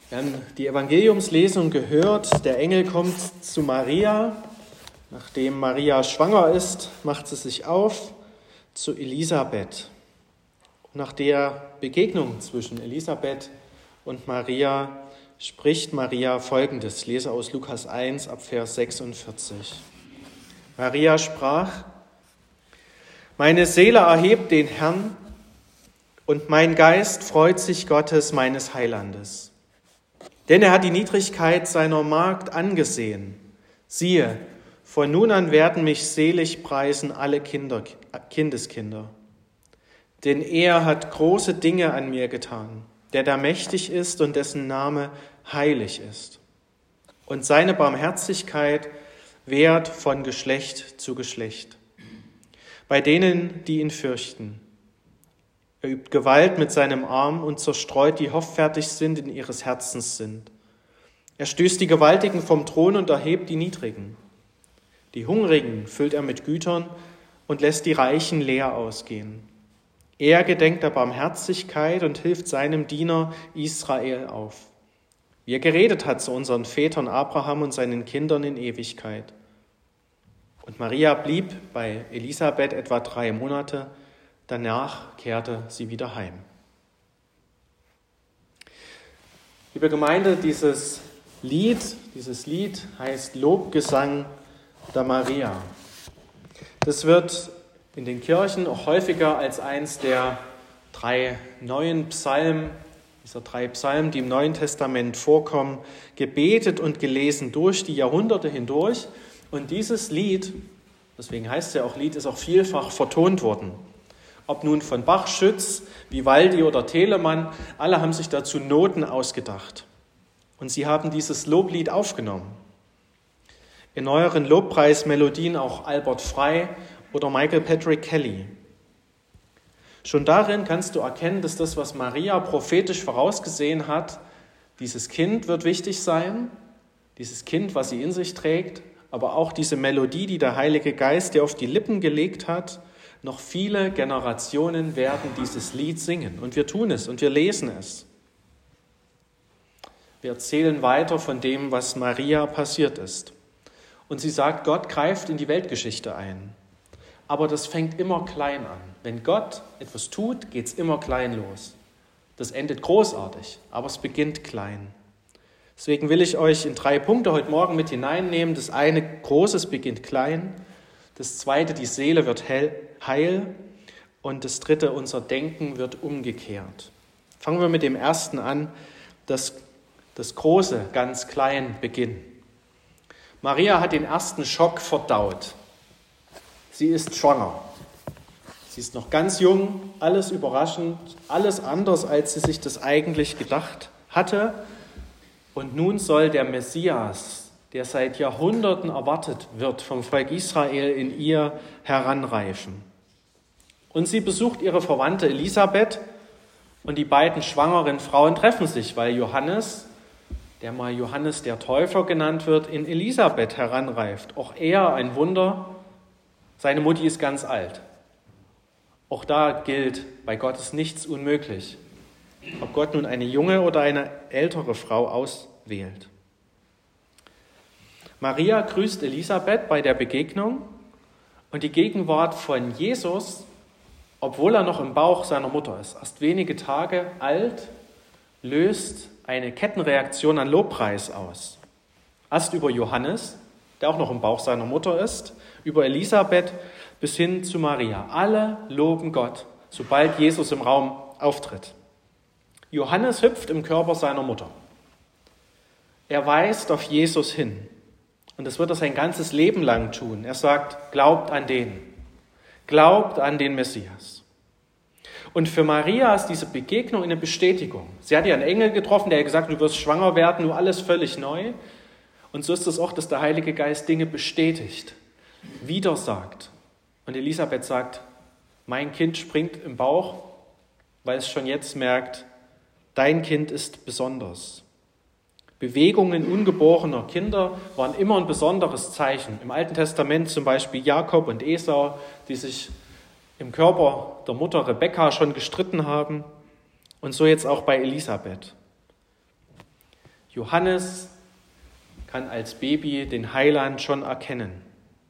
Wir haben die Evangeliumslesung gehört. Der Engel kommt zu Maria. Nachdem Maria schwanger ist, macht sie sich auf zu Elisabeth. Nach der Begegnung zwischen Elisabeth und Maria spricht Maria Folgendes. Ich lese aus Lukas 1 ab Vers 46. Maria sprach: Meine Seele erhebt den Herrn, und mein Geist freut sich Gottes, meines Heilandes. Denn er hat die Niedrigkeit seiner Magd angesehen. Siehe, von nun an werden mich selig preisen alle Kindeskinder. Denn er hat große Dinge an mir getan, der da mächtig ist und dessen Name heilig ist. Und seine Barmherzigkeit währt von Geschlecht zu Geschlecht. Bei denen, die ihn fürchten. Er übt Gewalt mit seinem Arm und zerstreut, die hoffärtig sind, in ihres Herzens sind. Er stößt die Gewaltigen vom Thron und erhebt die Niedrigen. Die Hungrigen füllt er mit Gütern und lässt die Reichen leer ausgehen. Er gedenkt der Barmherzigkeit und hilft seinem Diener Israel auf, wie er geredet hat zu unseren Vätern Abraham und seinen Kindern in Ewigkeit. Und Maria blieb bei Elisabeth etwa 3 Monate, danach kehrte sie wieder heim. Liebe Gemeinde, dieses Lied heißt Lobgesang der Maria. Das wird in den Kirchen auch häufiger als eins der 3 neuen Psalmen, dieser 3 Psalmen, die im Neuen Testament vorkommen, gebetet und gelesen durch die Jahrhunderte hindurch. Und dieses Lied, deswegen heißt es ja auch Lied, ist auch vielfach vertont worden. Ob nun von Bach, Schütz, Vivaldi oder Telemann, alle haben sich dazu Noten ausgedacht. Und sie haben dieses Loblied aufgenommen. In neueren Lobpreismelodien auch Albert Frey oder Michael Patrick Kelly. Schon darin kannst du erkennen, dass das, was Maria prophetisch vorausgesehen hat, dieses Kind wird wichtig sein, dieses Kind, was sie in sich trägt, aber auch diese Melodie, die der Heilige Geist ihr auf die Lippen gelegt hat. Noch viele Generationen werden dieses Lied singen. Und wir tun es und wir lesen es. Wir erzählen weiter von dem, was Maria passiert ist. Und sie sagt, Gott greift in die Weltgeschichte ein. Aber das fängt immer klein an. Wenn Gott etwas tut, geht es immer klein los. Das endet großartig, aber es beginnt klein. Deswegen will ich euch in 3 Punkte heute Morgen mit hineinnehmen. Das eine, Großes beginnt klein. Das zweite, die Seele wird heil. Und das dritte, unser Denken wird umgekehrt. Fangen wir mit dem ersten an, das Große ganz klein beginnt. Maria hat den ersten Schock verdaut. Sie ist schwanger. Sie ist noch ganz jung, alles überraschend, alles anders, als sie sich das eigentlich gedacht hatte. Und nun soll der Messias, der seit Jahrhunderten erwartet wird, vom Volk Israel in ihr heranreifen. Und sie besucht ihre Verwandte Elisabeth und die beiden schwangeren Frauen treffen sich, weil Johannes, der mal Johannes der Täufer genannt wird, in Elisabeth heranreift. Auch er ein Wunder, seine Mutti ist ganz alt. Auch da gilt, bei Gott ist nichts unmöglich, ob Gott nun eine junge oder eine ältere Frau auswählt. Maria grüßt Elisabeth bei der Begegnung und die Gegenwart von Jesus, obwohl er noch im Bauch seiner Mutter ist, erst wenige Tage alt, löst eine Kettenreaktion an Lobpreis aus. Erst über Johannes, der auch noch im Bauch seiner Mutter ist, über Elisabeth bis hin zu Maria. Alle loben Gott, sobald Jesus im Raum auftritt. Johannes hüpft im Körper seiner Mutter. Er weist auf Jesus hin. Und das wird er sein ganzes Leben lang tun. Er sagt, glaubt an den Messias. Und für Maria ist diese Begegnung eine Bestätigung. Sie hat ja einen Engel getroffen, der hat gesagt, du wirst schwanger werden, nur alles völlig neu. Und so ist es auch, dass der Heilige Geist Dinge bestätigt, wieder sagt. Und Elisabeth sagt, mein Kind springt im Bauch, weil es schon jetzt merkt, dein Kind ist besonders. Bewegungen ungeborener Kinder waren immer ein besonderes Zeichen. Im Alten Testament zum Beispiel Jakob und Esau, die sich im Körper der Mutter Rebekka schon gestritten haben. Und so jetzt auch bei Elisabeth. Johannes kann als Baby den Heiland schon erkennen.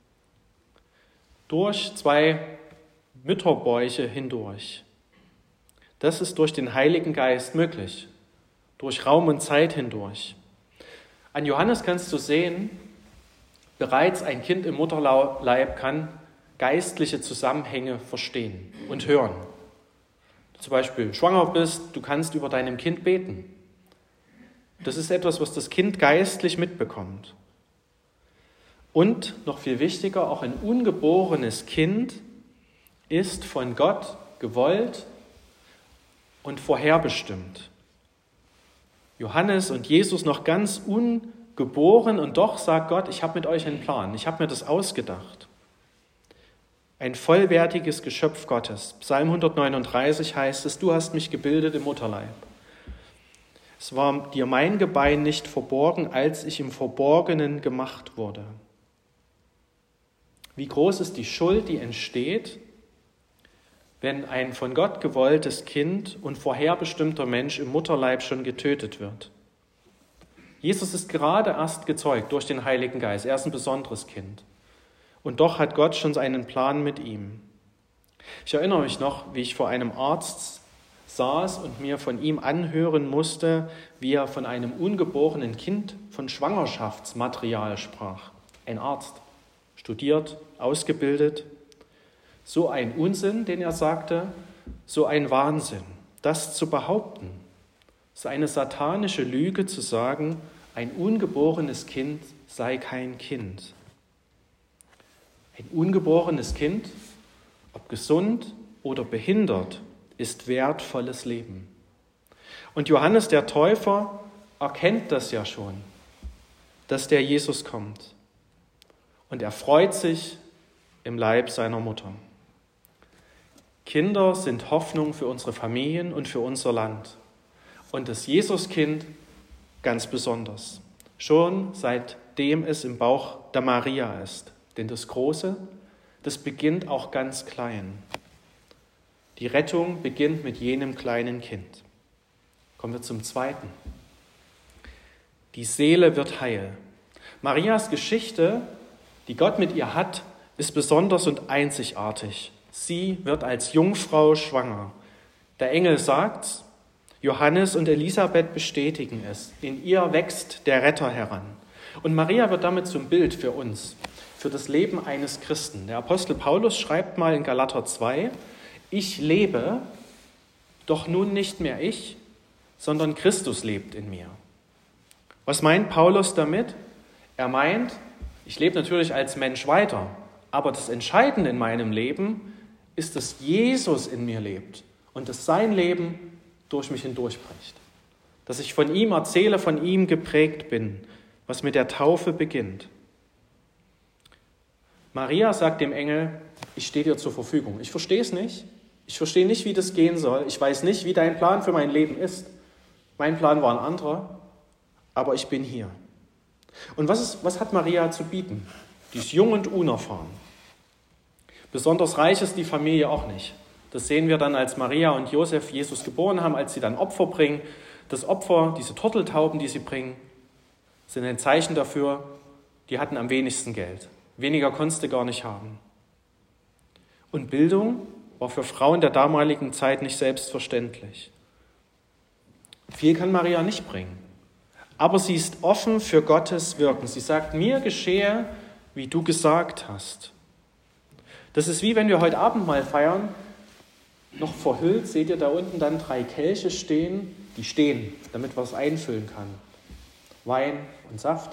Durch 2 Mütterbäuche hindurch. Das ist durch den Heiligen Geist möglich, durch Raum und Zeit hindurch. An Johannes kannst du sehen, bereits ein Kind im Mutterleib kann geistliche Zusammenhänge verstehen und hören. Wenn du zum Beispiel schwanger bist, du kannst über deinem Kind beten. Das ist etwas, was das Kind geistlich mitbekommt. Und noch viel wichtiger, auch ein ungeborenes Kind ist von Gott gewollt und vorherbestimmt. Johannes und Jesus noch ganz ungeboren und doch sagt Gott, ich habe mit euch einen Plan, ich habe mir das ausgedacht. Ein vollwertiges Geschöpf Gottes. Psalm 139 heißt es, du hast mich gebildet im Mutterleib. Es war dir mein Gebein nicht verborgen, als ich im Verborgenen gemacht wurde. Wie groß ist die Schuld, die entsteht, wenn ein von Gott gewolltes Kind und vorherbestimmter Mensch im Mutterleib schon getötet wird. Jesus ist gerade erst gezeugt durch den Heiligen Geist. Er ist ein besonderes Kind. Und doch hat Gott schon seinen Plan mit ihm. Ich erinnere mich noch, wie ich vor einem Arzt saß und mir von ihm anhören musste, wie er von einem ungeborenen Kind von Schwangerschaftsmaterial sprach. Ein Arzt, studiert, ausgebildet. So ein Unsinn, den er sagte, so ein Wahnsinn, das zu behaupten. So eine satanische Lüge zu sagen, ein ungeborenes Kind sei kein Kind. Ein ungeborenes Kind, ob gesund oder behindert, ist wertvolles Leben. Und Johannes der Täufer erkennt das ja schon, dass der Jesus kommt. Und er freut sich im Leib seiner Mutter. Kinder sind Hoffnung für unsere Familien und für unser Land. Und das Jesuskind ganz besonders. Schon seitdem es im Bauch der Maria ist. Denn das Große, das beginnt auch ganz klein. Die Rettung beginnt mit jenem kleinen Kind. Kommen wir zum Zweiten. Die Seele wird heil. Marias Geschichte, die Gott mit ihr hat, ist besonders und einzigartig. Sie wird als Jungfrau schwanger. Der Engel sagt's, Johannes und Elisabeth bestätigen es. In ihr wächst der Retter heran. Und Maria wird damit zum Bild für uns, für das Leben eines Christen. Der Apostel Paulus schreibt mal in Galater 2, ich lebe, doch nun nicht mehr ich, sondern Christus lebt in mir. Was meint Paulus damit? Er meint, ich lebe natürlich als Mensch weiter, aber das Entscheidende in meinem Leben ist, dass Jesus in mir lebt und dass sein Leben durch mich hindurchbricht. Dass ich von ihm erzähle, von ihm geprägt bin, was mit der Taufe beginnt. Maria sagt dem Engel, ich stehe dir zur Verfügung. Ich verstehe es nicht. Ich verstehe nicht, wie das gehen soll. Ich weiß nicht, wie dein Plan für mein Leben ist. Mein Plan war ein anderer, aber ich bin hier. Und was hat Maria zu bieten? Die ist jung und unerfahren. Besonders reich ist die Familie auch nicht. Das sehen wir dann, als Maria und Josef Jesus geboren haben, als sie dann Opfer bringen. Das Opfer, diese Turteltauben, die sie bringen, sind ein Zeichen dafür, die hatten am wenigsten Geld. Weniger konntest du gar nicht haben. Und Bildung war für Frauen der damaligen Zeit nicht selbstverständlich. Viel kann Maria nicht bringen. Aber sie ist offen für Gottes Wirken. Sie sagt, mir geschehe, wie du gesagt hast. Das ist wie wenn wir heute Abend mal feiern, noch verhüllt, seht ihr da unten dann 3 Kelche stehen, die stehen, damit man es einfüllen kann. Wein und Saft.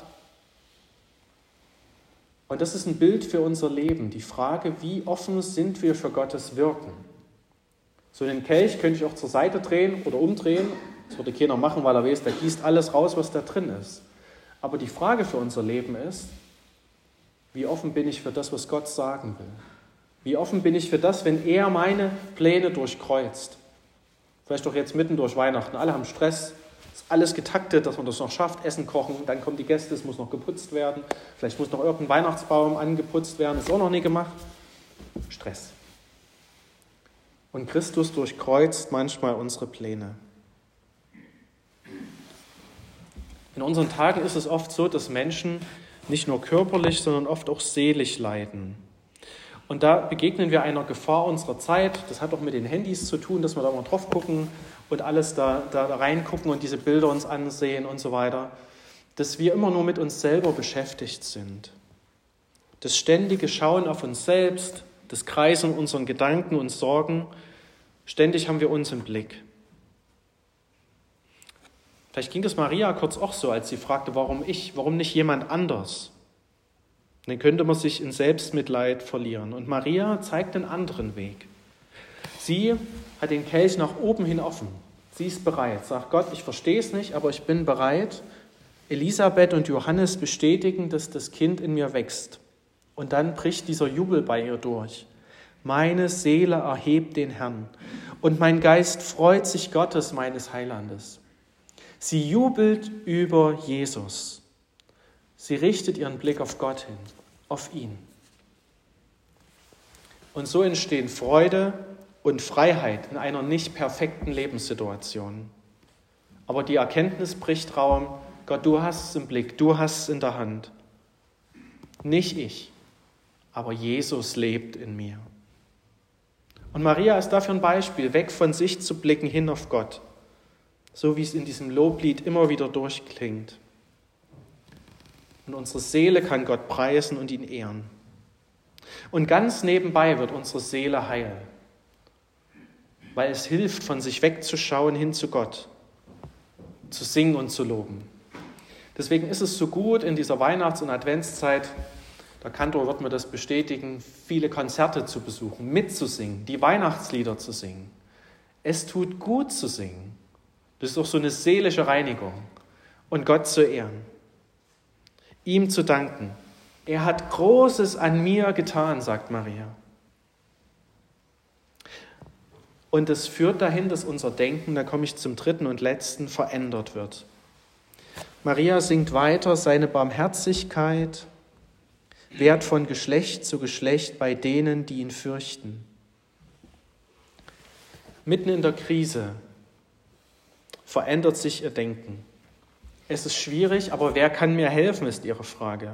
Und das ist ein Bild für unser Leben, die Frage, wie offen sind wir für Gottes Wirken. So einen Kelch könnte ich auch zur Seite drehen oder umdrehen. Das würde keiner machen, weil er weiß, da gießt alles raus, was da drin ist. Aber die Frage für unser Leben ist, wie offen bin ich für das, was Gott sagen will? Wie offen bin ich für das, wenn er meine Pläne durchkreuzt? Vielleicht auch jetzt mitten durch Weihnachten. Alle haben Stress, ist alles getaktet, dass man das noch schafft. Essen kochen, dann kommen die Gäste, es muss noch geputzt werden. Vielleicht muss noch irgendein Weihnachtsbaum angeputzt werden, ist auch noch nie gemacht. Stress. Und Christus durchkreuzt manchmal unsere Pläne. In unseren Tagen ist es oft so, dass Menschen nicht nur körperlich, sondern oft auch seelisch leiden. Und da begegnen wir einer Gefahr unserer Zeit. Das hat auch mit den Handys zu tun, dass wir da mal drauf gucken und alles da reingucken und diese Bilder uns ansehen und so weiter. Dass wir immer nur mit uns selber beschäftigt sind. Das ständige Schauen auf uns selbst, das Kreisen unseren Gedanken und Sorgen, ständig haben wir uns im Blick. Vielleicht ging es Maria kurz auch so, als sie fragte, warum ich, warum nicht jemand anders? Dann könnte man sich in Selbstmitleid verlieren. Und Maria zeigt einen anderen Weg. Sie hat den Kelch nach oben hin offen. Sie ist bereit. Sagt Gott, ich verstehe es nicht, aber ich bin bereit. Elisabeth und Johannes bestätigen, dass das Kind in mir wächst. Und dann bricht dieser Jubel bei ihr durch. Meine Seele erhebt den Herrn. Und mein Geist freut sich Gottes, meines Heilandes. Sie jubelt über Jesus. Sie richtet ihren Blick auf Gott hin, auf ihn. Und so entstehen Freude und Freiheit in einer nicht perfekten Lebenssituation. Aber die Erkenntnis bricht Raum, Gott, du hast es im Blick, du hast es in der Hand. Nicht ich, aber Jesus lebt in mir. Und Maria ist dafür ein Beispiel, weg von sich zu blicken, hin auf Gott. So wie es in diesem Loblied immer wieder durchklingt. Und unsere Seele kann Gott preisen und ihn ehren. Und ganz nebenbei wird unsere Seele heil, weil es hilft, von sich wegzuschauen hin zu Gott, zu singen und zu loben. Deswegen ist es so gut, in dieser Weihnachts- und Adventszeit, der Kantor wird mir das bestätigen, viele Konzerte zu besuchen, mitzusingen, die Weihnachtslieder zu singen. Es tut gut zu singen. Das ist auch so eine seelische Reinigung. Und Gott zu ehren. Ihm zu danken. Er hat Großes an mir getan, sagt Maria. Und es führt dahin, dass unser Denken, da komme ich zum dritten und letzten, verändert wird. Maria singt weiter, seine Barmherzigkeit währt von Geschlecht zu Geschlecht bei denen, die ihn fürchten. Mitten in der Krise verändert sich ihr Denken. Es ist schwierig, aber wer kann mir helfen, ist ihre Frage.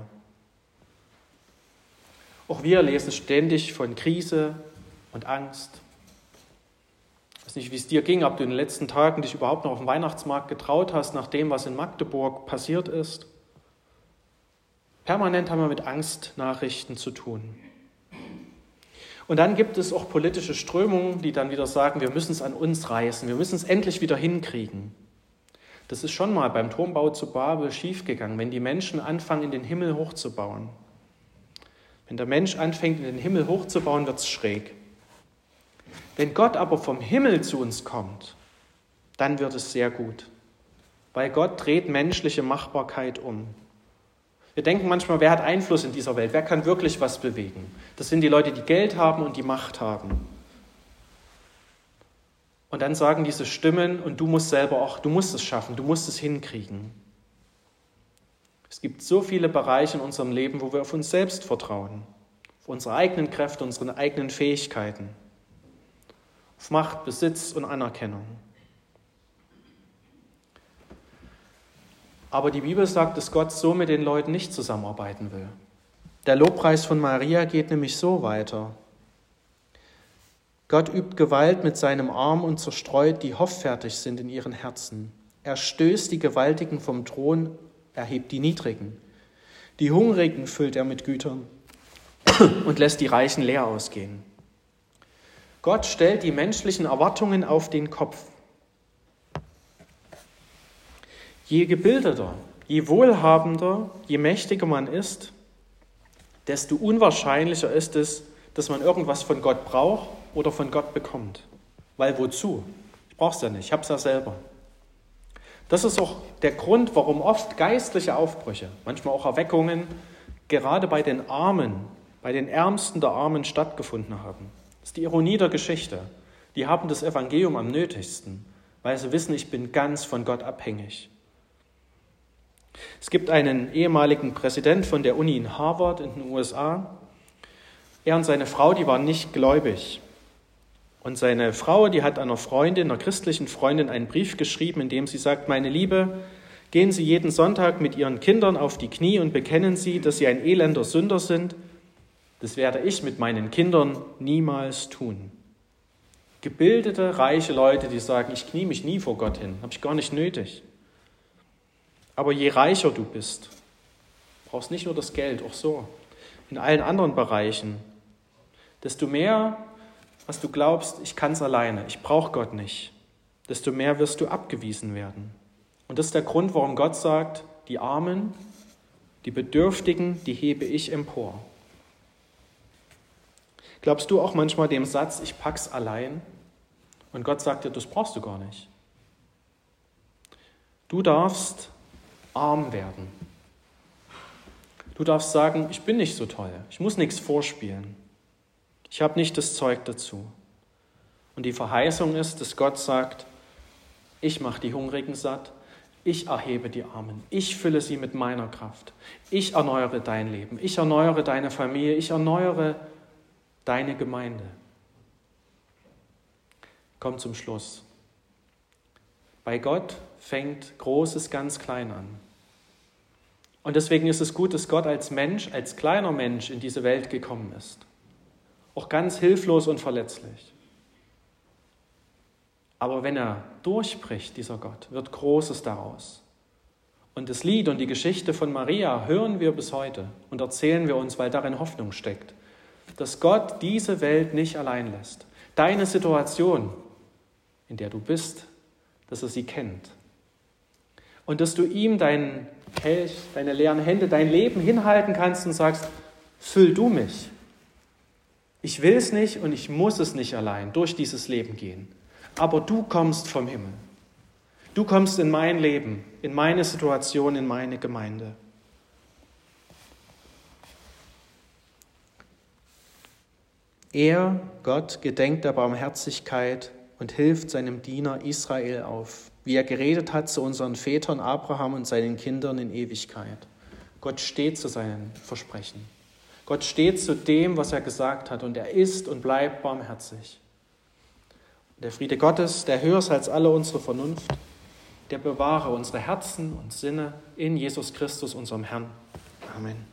Auch wir lesen ständig von Krise und Angst. Ich weiß nicht, wie es dir ging, ob du in den letzten Tagen dich überhaupt noch auf den Weihnachtsmarkt getraut hast, nach dem, was in Magdeburg passiert ist. Permanent haben wir mit Angstnachrichten zu tun. Und dann gibt es auch politische Strömungen, die dann wieder sagen, wir müssen es an uns reißen, wir müssen es endlich wieder hinkriegen. Das ist schon mal beim Turmbau zu Babel schiefgegangen, wenn die Menschen anfangen, in den Himmel hochzubauen. Wenn der Mensch anfängt, in den Himmel hochzubauen, wird es schräg. Wenn Gott aber vom Himmel zu uns kommt, dann wird es sehr gut. Weil Gott dreht menschliche Machbarkeit um. Wir denken manchmal, wer hat Einfluss in dieser Welt? Wer kann wirklich was bewegen? Das sind die Leute, die Geld haben und die Macht haben. Und dann sagen diese Stimmen, und du musst selber auch, du musst es schaffen, du musst es hinkriegen. Es gibt so viele Bereiche in unserem Leben, wo wir auf uns selbst vertrauen, auf unsere eigenen Kräfte, unsere eigenen Fähigkeiten, auf Macht, Besitz und Anerkennung. Aber die Bibel sagt, dass Gott so mit den Leuten nicht zusammenarbeiten will. Der Lobpreis von Maria geht nämlich so weiter. Gott übt Gewalt mit seinem Arm und zerstreut, die hoffärtig sind in ihren Herzen. Er stößt die Gewaltigen vom Thron, erhebt die Niedrigen. Die Hungrigen füllt er mit Gütern und lässt die Reichen leer ausgehen. Gott stellt die menschlichen Erwartungen auf den Kopf. Je gebildeter, je wohlhabender, je mächtiger man ist, desto unwahrscheinlicher ist es, dass man irgendwas von Gott braucht oder von Gott bekommt. Weil wozu? Ich brauche es ja nicht, ich habe es ja selber. Das ist auch der Grund, warum oft geistliche Aufbrüche, manchmal auch Erweckungen, gerade bei den Armen, bei den Ärmsten der Armen stattgefunden haben. Das ist die Ironie der Geschichte. Die haben das Evangelium am nötigsten, weil sie wissen, ich bin ganz von Gott abhängig. Es gibt einen ehemaligen Präsident von der Uni in Harvard in den USA. Er und seine Frau, die waren nicht gläubig. Und seine Frau, die hat einer Freundin, einer christlichen Freundin, einen Brief geschrieben, in dem sie sagt, meine Liebe, Gehen Sie jeden Sonntag mit Ihren Kindern auf die Knie und bekennen Sie, dass Sie ein elender Sünder sind? Das werde ich mit meinen Kindern niemals tun. Gebildete, reiche Leute, die sagen, ich knie mich nie vor Gott hin, habe ich gar nicht nötig. Aber je reicher du bist, brauchst nicht nur das Geld, auch so, in allen anderen Bereichen, desto mehr, was du glaubst, ich kann es alleine, ich brauche Gott nicht, desto mehr wirst du abgewiesen werden. Und das ist der Grund, warum Gott sagt, die Armen, die Bedürftigen, die hebe ich empor. Glaubst du auch manchmal dem Satz, ich pack's allein? Und Gott sagt dir, das brauchst du gar nicht. Du darfst arm werden. Du darfst sagen, ich bin nicht so toll, ich muss nichts vorspielen. Ich habe nicht das Zeug dazu. Und die Verheißung ist, dass Gott sagt, ich mache die Hungrigen satt, ich erhebe die Armen, ich fülle sie mit meiner Kraft, ich erneuere dein Leben, ich erneuere deine Familie, ich erneuere deine Gemeinde. Komm zum Schluss. Bei Gott fängt Großes ganz klein an. Und deswegen ist es gut, dass Gott als Mensch, als kleiner Mensch in diese Welt gekommen ist. Auch ganz hilflos und verletzlich. Aber wenn er durchbricht, dieser Gott, wird Großes daraus. Und das Lied und die Geschichte von Maria hören wir bis heute und erzählen wir uns, weil darin Hoffnung steckt. Dass Gott diese Welt nicht allein lässt. Deine Situation, in der du bist, dass er sie kennt. Und dass du ihm deinen Kelch, deine leeren Hände, dein Leben hinhalten kannst und sagst, füll du mich. Ich will es nicht und ich muss es nicht allein durch dieses Leben gehen. Aber du kommst vom Himmel. Du kommst in mein Leben, in meine Situation, in meine Gemeinde. Er, Gott, gedenkt der Barmherzigkeit und hilft seinem Diener Israel auf, wie er geredet hat zu unseren Vätern Abraham und seinen Kindern in Ewigkeit. Gott steht zu seinen Versprechen. Gott steht zu dem, was er gesagt hat, und er ist und bleibt barmherzig. Der Friede Gottes, der höher ist als alle unsere Vernunft, der bewahre unsere Herzen und Sinne in Jesus Christus, unserem Herrn. Amen.